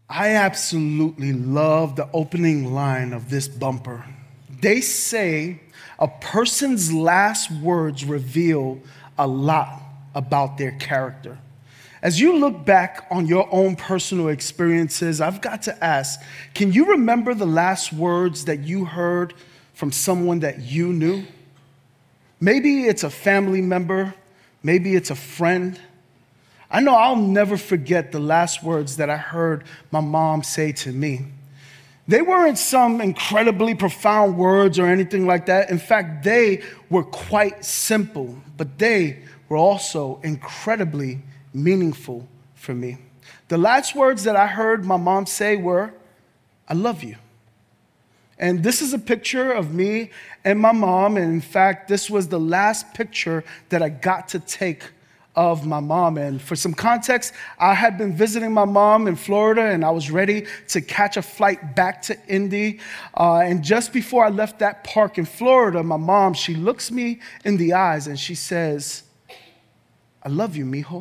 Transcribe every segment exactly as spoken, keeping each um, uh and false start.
I absolutely love the opening line of this bumper. They say a person's last words reveal a lot about their character. As you look back on your own personal experiences, I've got to ask, can you remember the last words that you heard from someone that you knew? Maybe it's a family member, maybe it's a friend. I know I'll never forget the last words that I heard my mom say to me. They weren't some incredibly profound words or anything like that. In fact, they were quite simple, but they were also incredibly meaningful for me. The last words that I heard my mom say were, "I love you." And this is a picture of me and my mom. And in fact, this was the last picture that I got to take of my mom. And for some context, I had been visiting my mom in Florida, and I was ready to catch a flight back to Indy. Uh, and just before I left that park in Florida, my mom, she looks me in the eyes and she says, "I love you, mijo."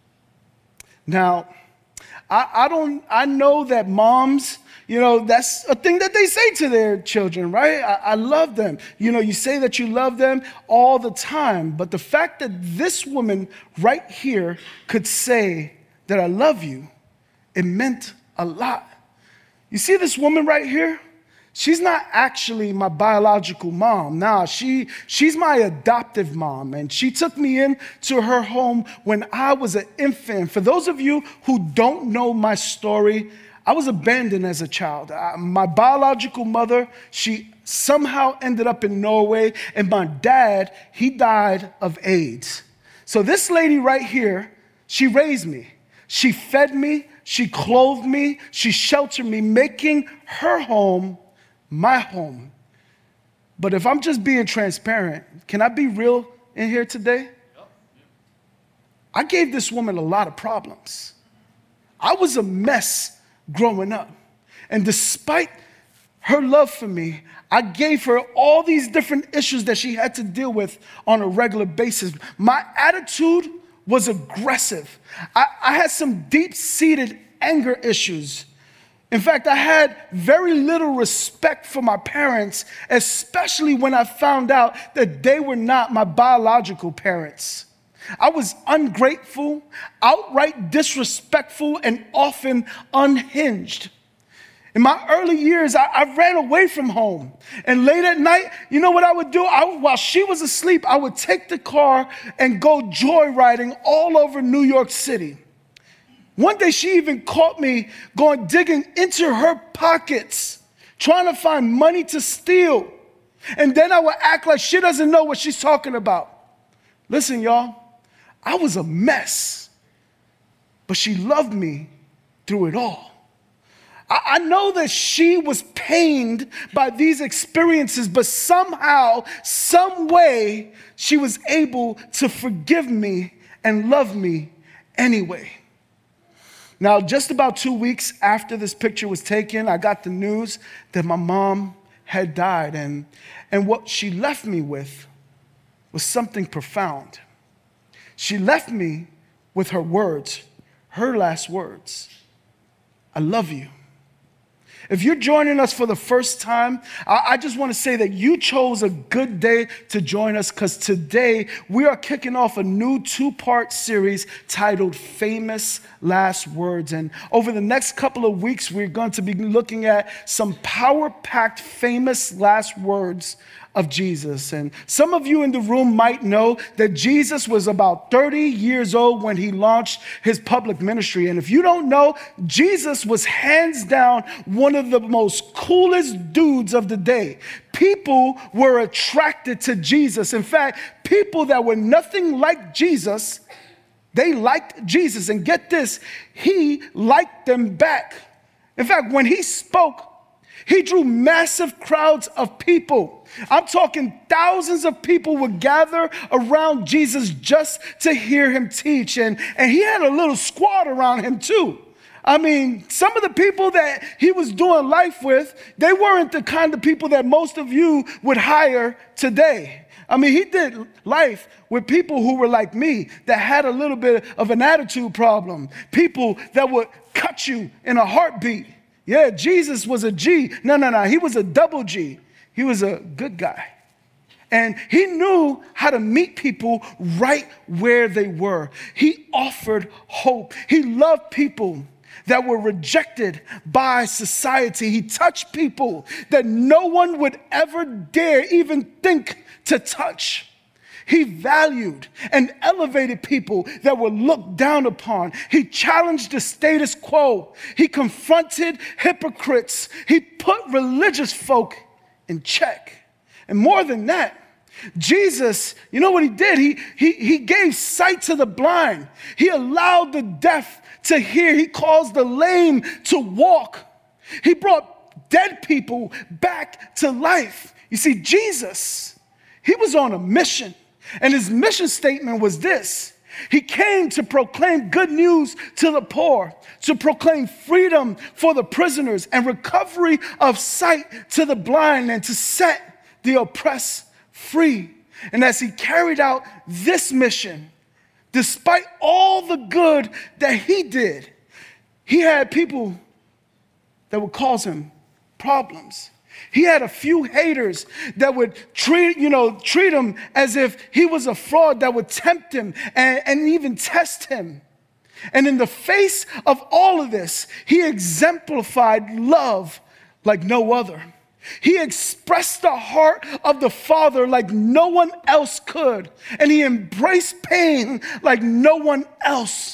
Now, I, I don't, I know that moms, you know, that's a thing that they say to their children, right? I, I love them. You know, you say that you love them all the time. But the fact that this woman right here could say that I love you, it meant a lot. You see this woman right here? She's not actually my biological mom. Nah, she, she's my adoptive mom, and she took me into her home when I was an infant. For those of you who don't know my story, I was abandoned as a child. I, my biological mother, she somehow ended up in Norway, and my dad, he died of AIDS. So this lady right here, she raised me. She fed me, she clothed me, she sheltered me, making her home my home. But if I'm just being transparent, can I be real in here today? I gave this woman a lot of problems. I was a mess growing up. And despite her love for me, I gave her all these different issues that she had to deal with on a regular basis. My attitude was aggressive. I, I had some deep-seated anger issues. In fact, I had very little respect for my parents, especially when I found out that they were not my biological parents. I was ungrateful, outright disrespectful, and often unhinged. In my early years, I, I ran away from home. And late at night, you know what I would do? I, while she was asleep, I would take the car and go joyriding all over New York City. One day she even caught me going digging into her pockets, trying to find money to steal. And then I would act like she doesn't know what she's talking about. Listen, y'all, I was a mess, but she loved me through it all. I, I know that she was pained by these experiences, but somehow, some way, she was able to forgive me and love me anyway. Now, just about two weeks after this picture was taken, I got the news that my mom had died. And, and what she left me with was something profound. She left me with her words, her last words. "I love you." If you're joining us for the first time, I, I just want to say that you chose a good day to join us, because today we are kicking off a new two-part series titled Famous Last Words. And over the next couple of weeks, we're going to be looking at some power-packed famous last words of Jesus. And some of you in the room might know that Jesus was about thirty years old when he launched his public ministry. And if you don't know, Jesus was hands down one of the most coolest dudes of the day. People were attracted to Jesus. In fact, people that were nothing like Jesus, they liked Jesus. And get this, he liked them back. In fact, when he spoke, he drew massive crowds of people. I'm talking thousands of people would gather around Jesus just to hear him teach. And, and he had a little squad around him too. I mean, some of the people that he was doing life with, they weren't the kind of people that most of you would hire today. I mean, he did life with people who were like me, that had a little bit of an attitude problem, people that would cut you in a heartbeat. Yeah, Jesus was a G. No, no, no, he was a double G. He was a good guy. And he knew how to meet people right where they were. He offered hope. He loved people that were rejected by society. He touched people that no one would ever dare even think to touch. He valued and elevated people that were looked down upon. He challenged the status quo. He confronted hypocrites. He put religious folk in check. And more than that, Jesus, you know what he did? He, he, he gave sight to the blind. He allowed the deaf to hear. He caused the lame to walk. He brought dead people back to life. You see, Jesus, he was on a mission. And his mission statement was this: he came to proclaim good news to the poor, to proclaim freedom for the prisoners and recovery of sight to the blind, and to set the oppressed free. And as he carried out this mission, despite all the good that he did, he had people that would cause him problems. He had a few haters that would treat, you know, treat him as if he was a fraud, that would tempt him and, and even test him. And in the face of all of this, he exemplified love like no other. He expressed the heart of the Father like no one else could. And he embraced pain like no one else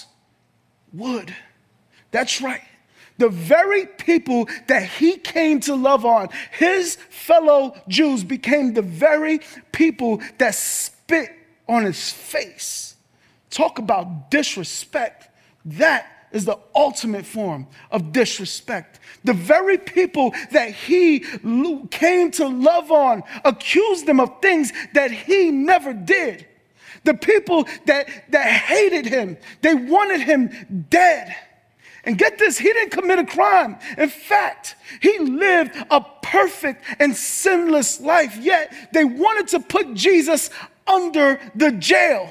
would. That's right. The very people that he came to love on, his fellow Jews, became the very people that spit on his face. Talk about disrespect. That is the ultimate form of disrespect. The very people that he came to love on accused him of things that he never did. The people that, that hated him, they wanted him dead. And get this, he didn't commit a crime. In fact, he lived a perfect and sinless life, yet they wanted to put Jesus under the jail.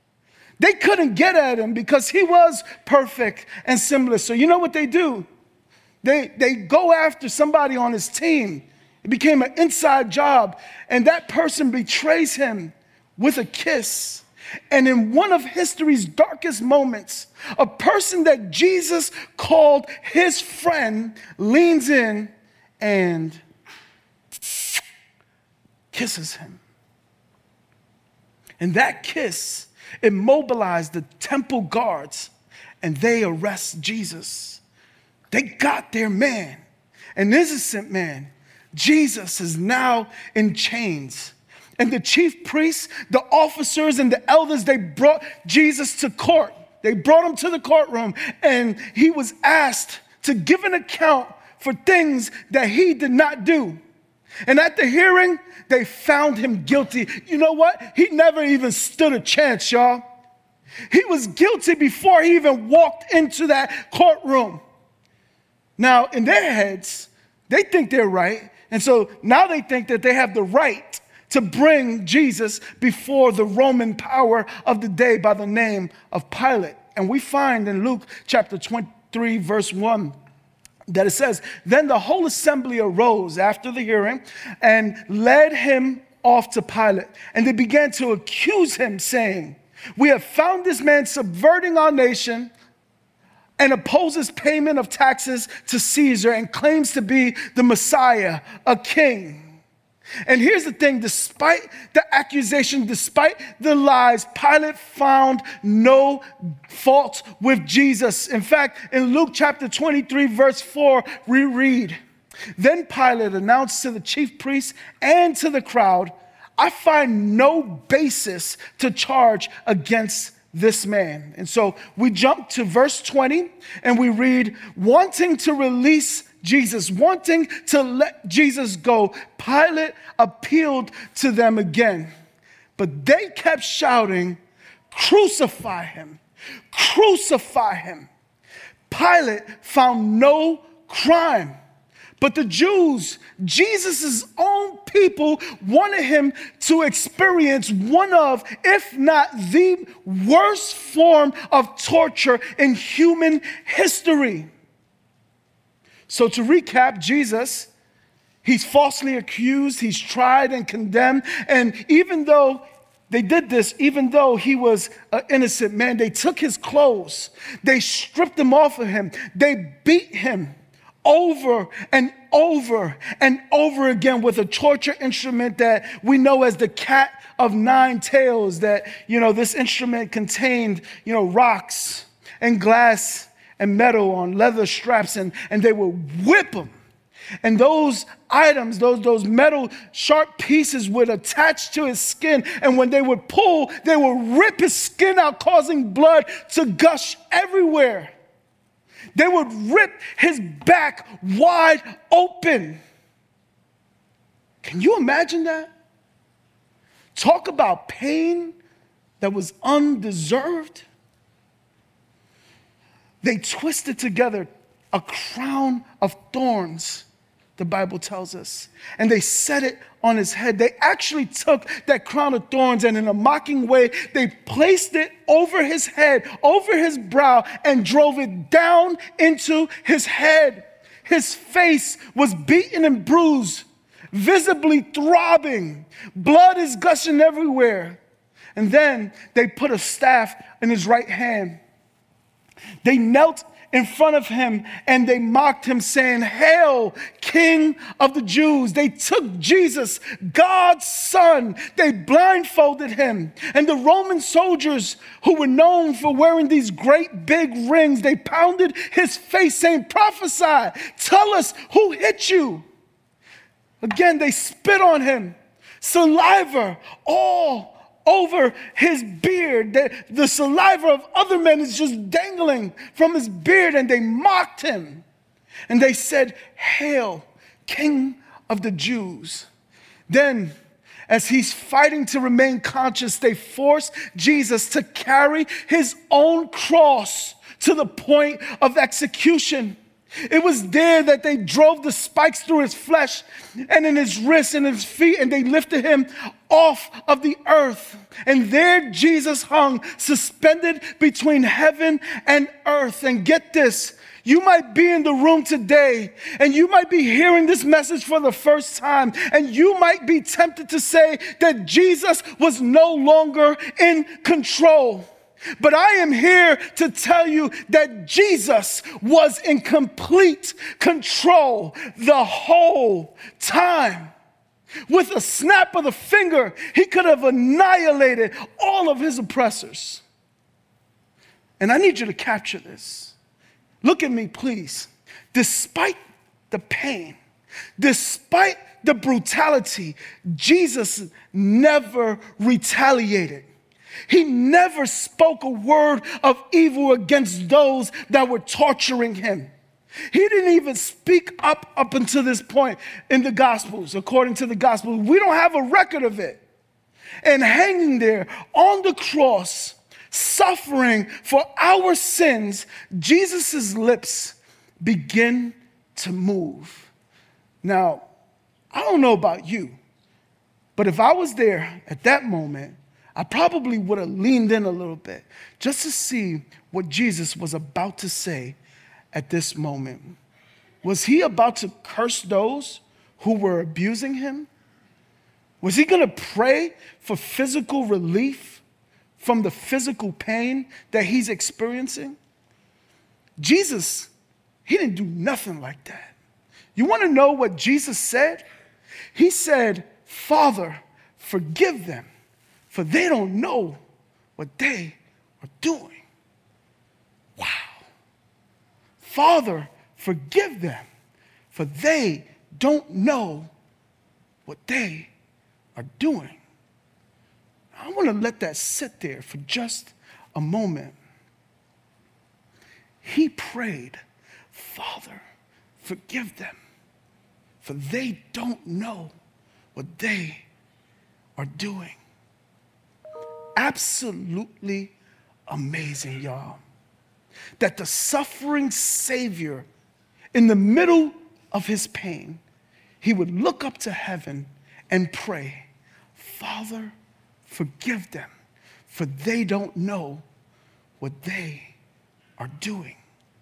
They couldn't get at him because he was perfect and sinless. So you know what they do? They, they go after somebody on his team. It became an inside job, and that person betrays him with a kiss. And in one of history's darkest moments, a person that Jesus called his friend leans in and kisses him. And that kiss immobilized the temple guards, and they arrest Jesus. They got their man, an innocent man. Jesus is now in chains. And the chief priests, the officers, and the elders, they brought Jesus to court. They brought him to the courtroom, and he was asked to give an account for things that he did not do. And at the hearing, they found him guilty. You know what? He never even stood a chance, y'all. He was guilty before he even walked into that courtroom. Now, in their heads, they think they're right. And so now they think that they have the right to bring Jesus before the Roman power of the day by the name of Pilate. And we find in Luke chapter twenty-three, verse one, that it says, then the whole assembly arose after the hearing and led him off to Pilate. And they began to accuse him, saying, we have found this man subverting our nation and opposes payment of taxes to Caesar and claims to be the Messiah, a king. And here's the thing, despite the accusation, despite the lies, Pilate found no fault with Jesus. In fact, in Luke chapter twenty-three, verse four, we read, then Pilate announced to the chief priests and to the crowd, I find no basis to charge against this man. And so we jump to verse twenty and we read, wanting to release Jesus, wanting to let Jesus go, Pilate appealed to them again. But they kept shouting, crucify him, crucify him. Pilate found no crime. But the Jews, Jesus' own people, wanted him to experience one of, if not the worst form of torture in human history. So to recap, Jesus, he's falsely accused, he's tried and condemned, and even though they did this, even though he was an innocent man, they took his clothes, they stripped them off of him, they beat him over and over and over again with a torture instrument that we know as the cat of nine tails, that, you know, this instrument contained, you know, rocks and glass and metal on leather straps, and, and they would whip him. And those items, those, those metal sharp pieces would attach to his skin. And when they would pull, they would rip his skin out, causing blood to gush everywhere. They would rip his back wide open. Can you imagine that? Talk about pain that was undeserved. They twisted together a crown of thorns, the Bible tells us, and they set it on his head. They actually took that crown of thorns and in a mocking way, they placed it over his head, over his brow, and drove it down into his head. His face was beaten and bruised, visibly throbbing. Blood is gushing everywhere. And then they put a staff in his right hand. They knelt in front of him and they mocked him, saying, "Hail, King of the Jews." They took Jesus, God's son. They blindfolded him. And the Roman soldiers, who were known for wearing these great big rings, they pounded his face, saying, "Prophesy, tell us who hit you." Again, they spit on him. Saliva all over his beard. The, the saliva of other men is just dangling from his beard, and they mocked him. And they said, "Hail, King of the Jews." Then, as he's fighting to remain conscious, they forced Jesus to carry his own cross to the point of execution. It was there that they drove the spikes through his flesh and in his wrists and his feet, and they lifted him off of the earth. And there Jesus hung, suspended between heaven and earth. And get this, you might be in the room today and you might be hearing this message for the first time, and you might be tempted to say that Jesus was no longer in control. But I am here to tell you that Jesus was in complete control the whole time. With a snap of the finger, he could have annihilated all of his oppressors. And I need you to capture this. Look at me, please. Despite the pain, despite the brutality, Jesus never retaliated. He never spoke a word of evil against those that were torturing him. He didn't even speak up up until this point in the Gospels, according to the Gospels. We don't have a record of it. And hanging there on the cross, suffering for our sins, Jesus' lips begin to move. Now, I don't know about you, but if I was there at that moment, I probably would have leaned in a little bit just to see what Jesus was about to say at this moment. Was he about to curse those who were abusing him? Was he going to pray for physical relief from the physical pain that he's experiencing? Jesus, he didn't do nothing like that. You want to know what Jesus said? He said, "Father, forgive them, for they don't know what they are doing." Wow. Father, forgive them, for they don't know what they are doing. I want to let that sit there for just a moment. He prayed, "Father, forgive them, for they don't know what they are doing." Absolutely amazing, y'all. that the suffering Savior, in the middle of his pain, he would look up to heaven and pray, Father, forgive them, for they don't know what they are doing.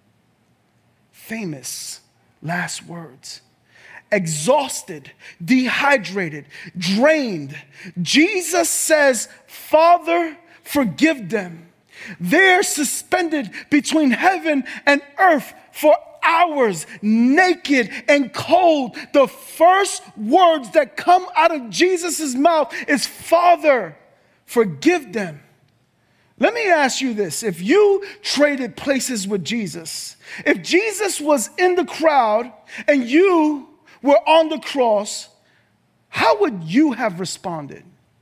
Famous last words. Exhausted, dehydrated, drained, Jesus says, Father, forgive them. They're suspended between heaven and earth for hours, naked and cold. The first words that come out of Jesus' mouth is, Father, forgive them. Let me ask you this. If you traded places with Jesus, if Jesus was in the crowd and you were on the cross, how would you have responded?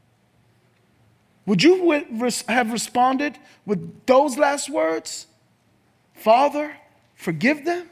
Would you have responded with those last words? Father, forgive them?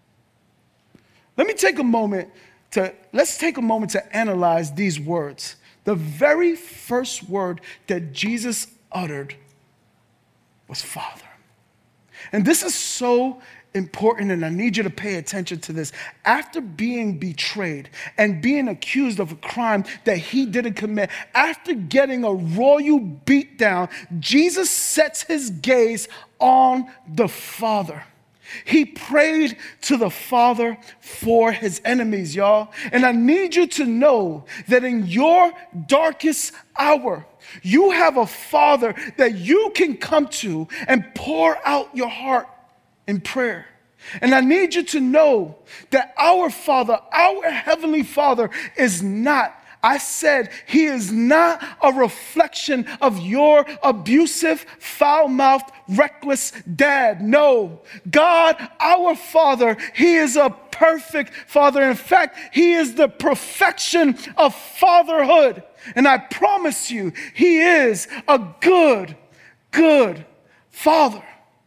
Let me take a moment to, let's take a moment to analyze these words. The very first word that Jesus uttered was Father. And this is so important, and I need you to pay attention to this. After being betrayed and being accused of a crime that he didn't commit, after getting a royal beatdown, Jesus sets his gaze on the Father. He prayed to the Father for his enemies, y'all. And I need you to know that in your darkest hour, you have a Father that you can come to and pour out your heart in prayer. And I need you to know that our Father, our Heavenly Father, is not, I said, he is not a reflection of your abusive, foul-mouthed, reckless dad. No, God, our Father, he is a perfect Father. In fact, he is the perfection of fatherhood. And I promise you, he is a good, good Father.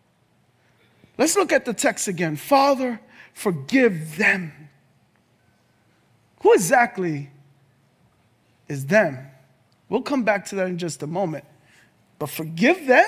Let's look at the text again. Father, forgive them. Who exactly is them? We'll come back to that in just a moment. But forgive them?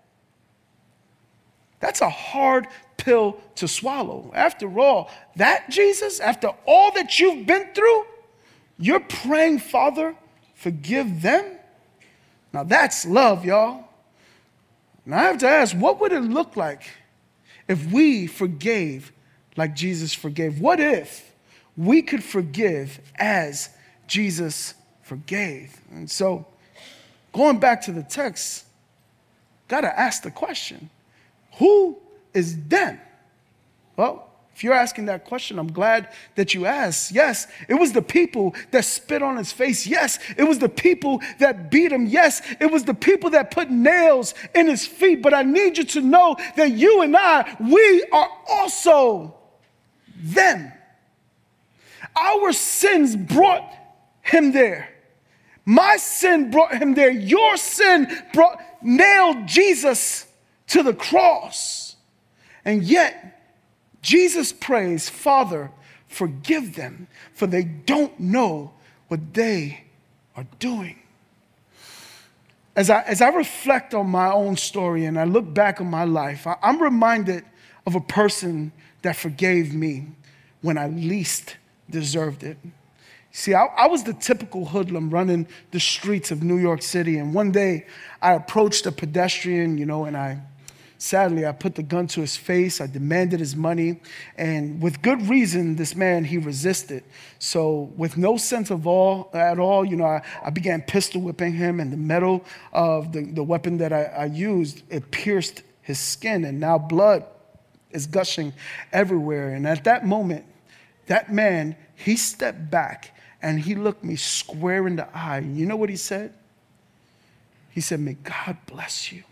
That's a hard pill to swallow. After all, that Jesus, after all that you've been through, you're praying, Father, forgive them? Now that's love, y'all. Now I have to ask, what would it look like if we forgave like Jesus forgave? What if we could forgive as Jesus forgave? And so, going back to the text, got to ask the question, who is them? Well, if you're asking that question, I'm glad that you asked. Yes, it was the people that spit on his face. Yes, it was the people that beat him. Yes, it was the people that put nails in his feet. But I need you to know that you and I, we are also them. Our sins brought him there. My sin brought him there. Your sin brought, nailed Jesus to the cross. And yet, Jesus prays, Father, forgive them, for they don't know what they are doing. As I, as I reflect on my own story and I look back on my life, I, I'm reminded of a person that forgave me when I least deserved it. See, I, I was the typical hoodlum running the streets of New York City, and one day I approached a pedestrian, you know, and I Sadly, I put the gun to his face. I demanded his money. And with good reason, this man, he resisted. So with no sense of all at all, you know, I, I began pistol whipping him, and the metal of the, the weapon that I, I used, it pierced his skin, and now blood is gushing everywhere. And at that moment, that man, he stepped back and he looked me square in the eye. You know what he said? He said, "May God bless you."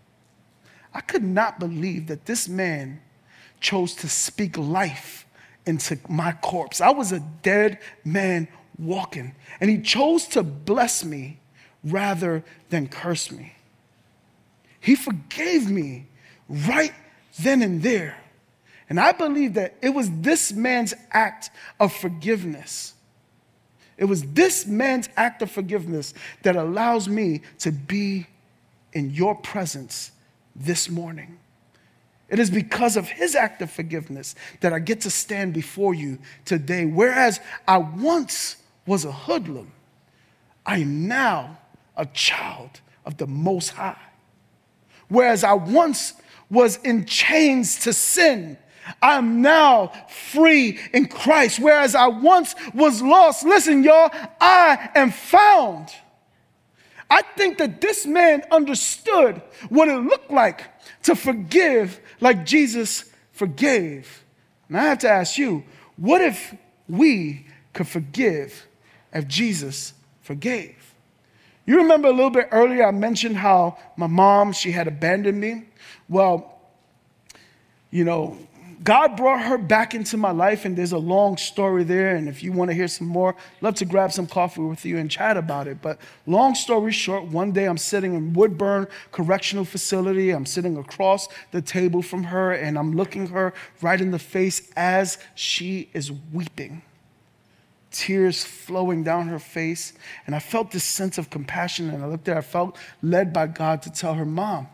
I could not believe that this man chose to speak life into my corpse. I was a dead man walking, and he chose to bless me rather than curse me. He forgave me right then and there. And I believe that it was this man's act of forgiveness. It was this man's act of forgiveness that allows me to be in your presence this morning. It is because of his act of forgiveness that I get to stand before you today. Whereas I once was a hoodlum, I am now a child of the Most High. Whereas I once was in chains to sin, I am now free in Christ. Whereas I once was lost, listen, y'all, I am found. I think that this man understood what it looked like to forgive like Jesus forgave. And I have to ask you, what if we could forgive if Jesus forgave? You remember a little bit earlier I mentioned how my mom, she had abandoned me. Well, you know, God brought her back into my life, and there's a long story there. And if you want to hear some more, I'd love to grab some coffee with you and chat about it. But long story short, one day I'm sitting in Woodburn Correctional Facility. I'm sitting across the table from her, and I'm looking her right in the face as she is weeping. Tears flowing down her face. And I felt this sense of compassion, and I looked at her. I felt led by God to tell her, Mom,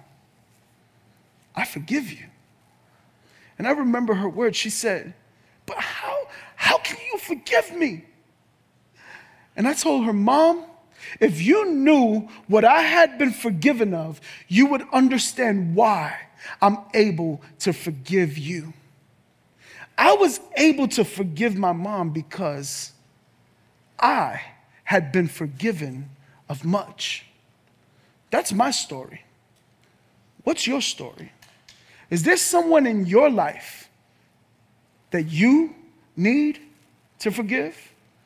I forgive you. And I remember her words. She said, but how, how can you forgive me? And I told her, Mom, if you knew what I had been forgiven of, you would understand why I'm able to forgive you. I was able to forgive my mom because I had been forgiven of much. That's my story. What's your story? Is there someone in your life that you need to forgive?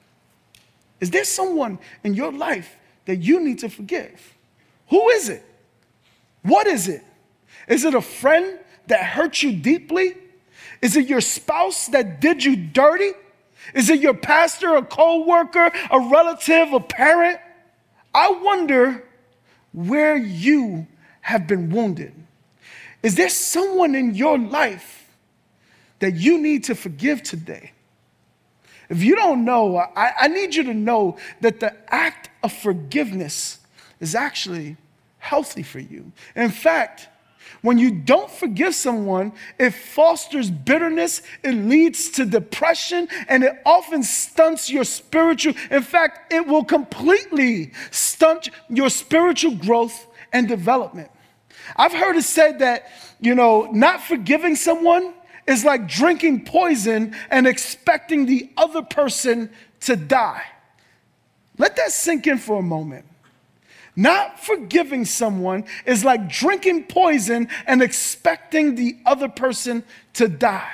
Is there someone in your life that you need to forgive? Who is it? What is it? Is it a friend that hurt you deeply? Is it your spouse that did you dirty? Is it your pastor, a co-worker, a relative, a parent? I wonder where you have been wounded. Is there someone in your life that you need to forgive today? If you don't know, I, I need you to know that the act of forgiveness is actually healthy for you. In fact, when you don't forgive someone, it fosters bitterness, it leads to depression, and it often stunts your spiritual. In fact, it will completely stunt your spiritual growth and development. I've heard it said that, you know, not forgiving someone is like drinking poison and expecting the other person to die. Let that sink in for a moment. Not forgiving someone is like drinking poison and expecting the other person to die.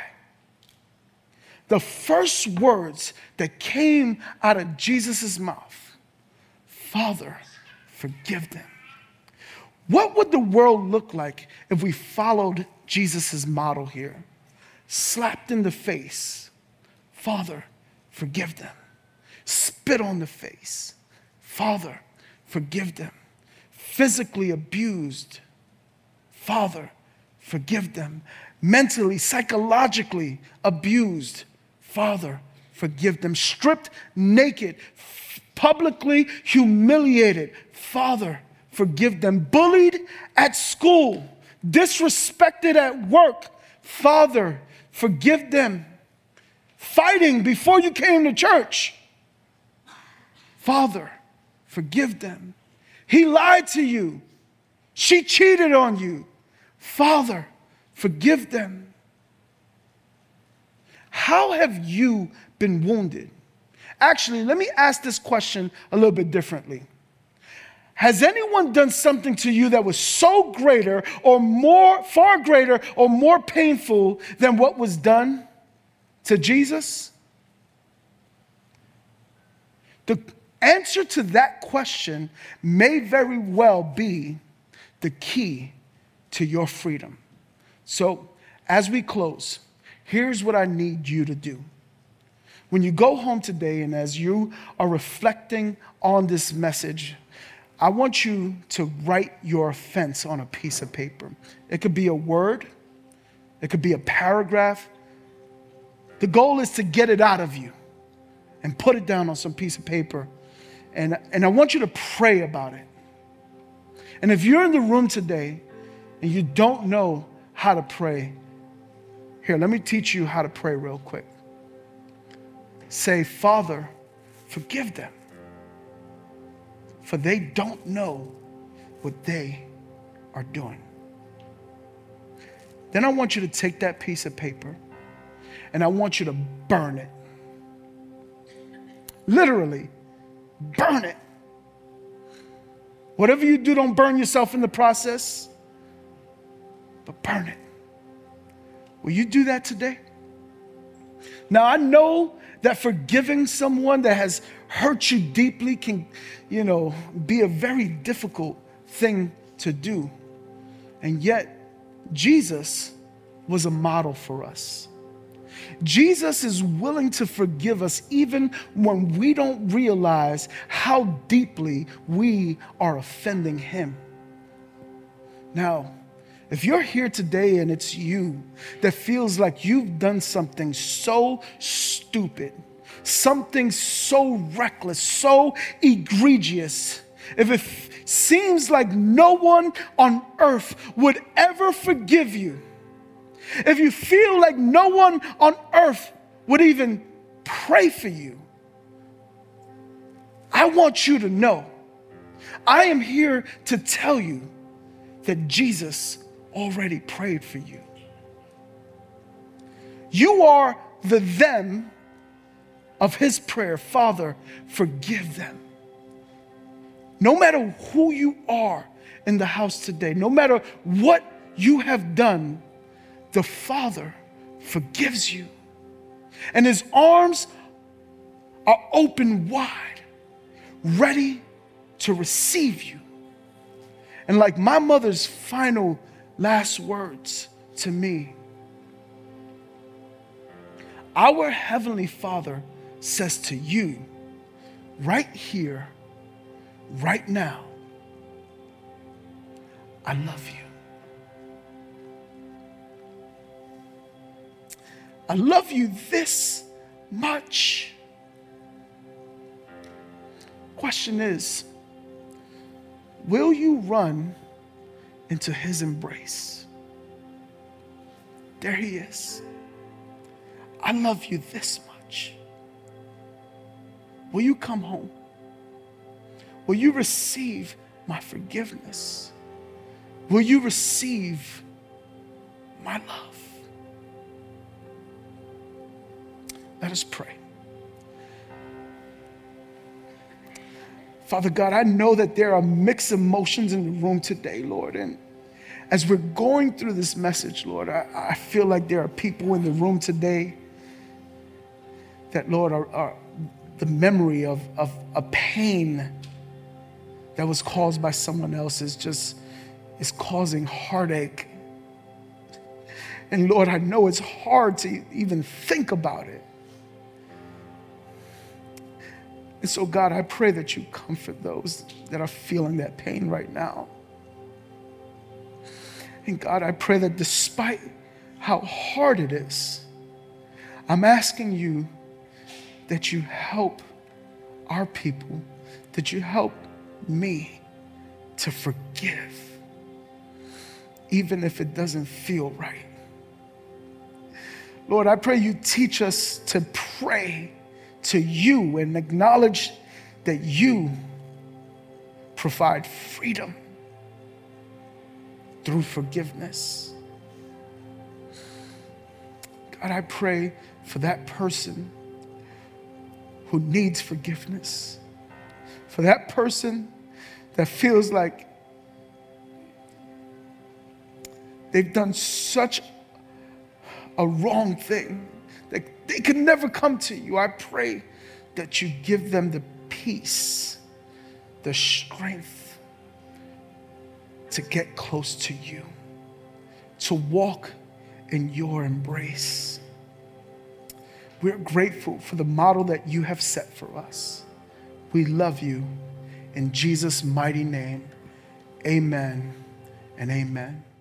The first words that came out of Jesus' mouth, Father, forgive them. What would the world look like if we followed Jesus' model here? Slapped in the face, Father, forgive them. Spit on the face, Father, forgive them. Physically abused, Father, forgive them. Mentally, psychologically abused, Father, forgive them. Stripped naked, publicly humiliated, Father, forgive them. Bullied at school, disrespected at work, Father, forgive them. Fighting before you came to church, Father, forgive them. He lied to you. She cheated on you. Father, forgive them. How have you been wounded? Actually, let me ask this question a little bit differently. Has anyone done something to you that was so greater or more, far greater or more painful than what was done to Jesus? The answer to that question may very well be the key to your freedom. So, as we close, here's what I need you to do. When you go home today and as you are reflecting on this message, I want you to write your offense on a piece of paper. It could be a word. It could be a paragraph. The goal is to get it out of you and put it down on some piece of paper. And, and I want you to pray about it. And if you're in the room today and you don't know how to pray, Here, let me teach you how to pray real quick. Say, Father, forgive them, for they don't know what they are doing. Then I want you to take that piece of paper and I want you to burn it. Literally, burn it. Whatever you do, don't burn yourself in the process, but burn it. Will you do that today? Now, I know that forgiving someone that has hurt you deeply can, you know, be a very difficult thing to do. And yet, Jesus was a model for us. Jesus is willing to forgive us even when we don't realize how deeply we are offending him. Now, if you're here today and it's you that feels like you've done something so stupid, something so reckless, so egregious, if it seems like no one on earth would ever forgive you, if you feel like no one on earth would even pray for you, I want you to know, I am here to tell you that Jesus already prayed for you. You are the them of his prayer. Father, forgive them. No matter who you are in the house today, no matter what you have done, the Father forgives you. And his arms are open wide, ready to receive you. And like my mother's final last words to me, our Heavenly Father says to you, right here, right now, I love you. I love you this much. Question is, will you run into his embrace? There he is. I love you this much. Will you come home? Will you receive my forgiveness? Will you receive my love? Let us pray. Father God, I know that there are mixed emotions in the room today, Lord. And as we're going through this message, Lord, I, I feel like there are people in the room today that, Lord, are, are the memory of, of a pain that was caused by someone else is just is causing heartache. And Lord, I know it's hard to even think about it. And so, God, I pray that you comfort those that are feeling that pain right now. And God, I pray that despite how hard it is, I'm asking you that you help our people, that you help me to forgive, even if it doesn't feel right. Lord, I pray you teach us to pray to you and acknowledge that you provide freedom through forgiveness. God, I pray for that person who needs forgiveness, for that person that feels like they've done such a wrong thing that they can never come to you. I pray that you give them the peace, the strength to get close to you, to walk in your embrace. We're grateful for the model that you have set for us. We love you. In Jesus' mighty name, amen and amen.